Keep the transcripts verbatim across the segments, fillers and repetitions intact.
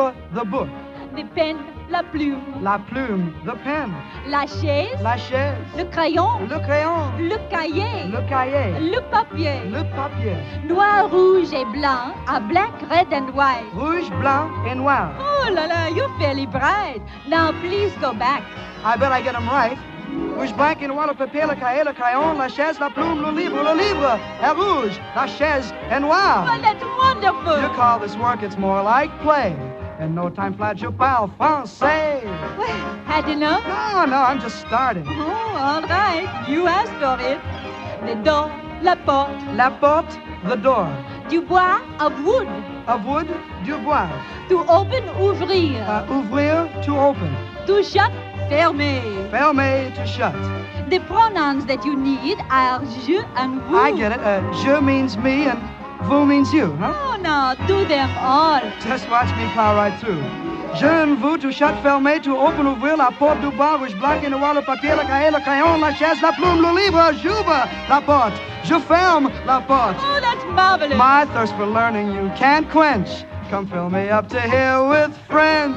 livre, the book. The pen, la plume. La plume, the pen. La chaise, La chaise. le crayon, Le crayon. le cahier, Le cahier. le papier. Le papier. Noir, rouge et blanc, a black, red and white. Rouge, blanc, et noir. Oh la la, you're fairly bright. Now please go back. I bet I get them right. Rouge, blanc, et noir, le papier, le cahier, le crayon, la chaise, la plume, le livre, le livre est rouge, la chaise est noire. Oh, that's wonderful. You call this work, it's more like play. In no time flat, je parle français. Well, had enough? No, no, I'm just starting. Oh, all right. You asked for it. The door, la porte. La porte, the door. Du bois, of wood. Of wood, du bois. To open, ouvrir. Uh, ouvrir, to open. To shut, fermer. Fermer, to shut. The pronouns that you need are je and vous. I get it. Uh, je means me and vous means you, huh? Oh, no, do them all. Just watch me plow right through. Je and vous, to shut, fermer, to open, ouvrir, la porte, du bois, rouge, blanc, et noir, le papier, le cahier, le crayon, la chaise, la plume, le livre, j'ouvre la porte. Je ferme la porte. Oh, that's marvelous. My thirst for learning you can't quench. Come fill me up to here with friends.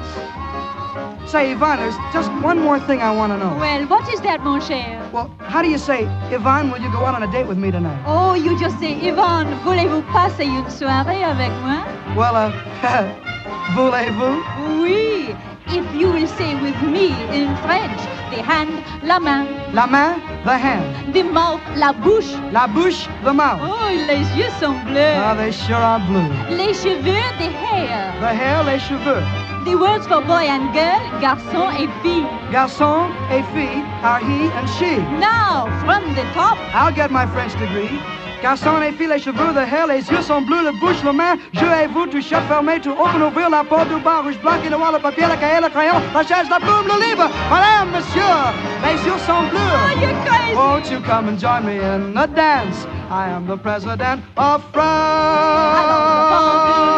Say, Yvonne, there's just one more thing I want to know. Well, what is that, mon cher? Well, how do you say, Yvonne, will you go out on a date with me tonight? Oh, you just say, Yvonne, voulez-vous passer une soirée avec moi? Well, uh, voulez-vous? Oui. If you will say with me in French, the hand, la main. La main, the hand. The mouth, la bouche. La bouche, the mouth. Oh, les yeux sont bleus. Ah, they sure are blue. Les cheveux, the hair. The hair, les cheveux. The words for boy and girl, garçon et fille. Garçon et fille are he and she. Now, from the top. I'll get my French degree. Garçon et fille, les cheveux, the hair, les yeux sont bleus, la bouche, la main, je et vous, to shut, fermer, to open, ouvrir, la porte, du bar, rouge, blanc, et noir, le papier, le cahier, le crayon, la chaise, la plume, le livre. Madame, monsieur, les yeux sont bleus. Oh, you're crazy. Won't you come and join me in a dance? I am the president of France.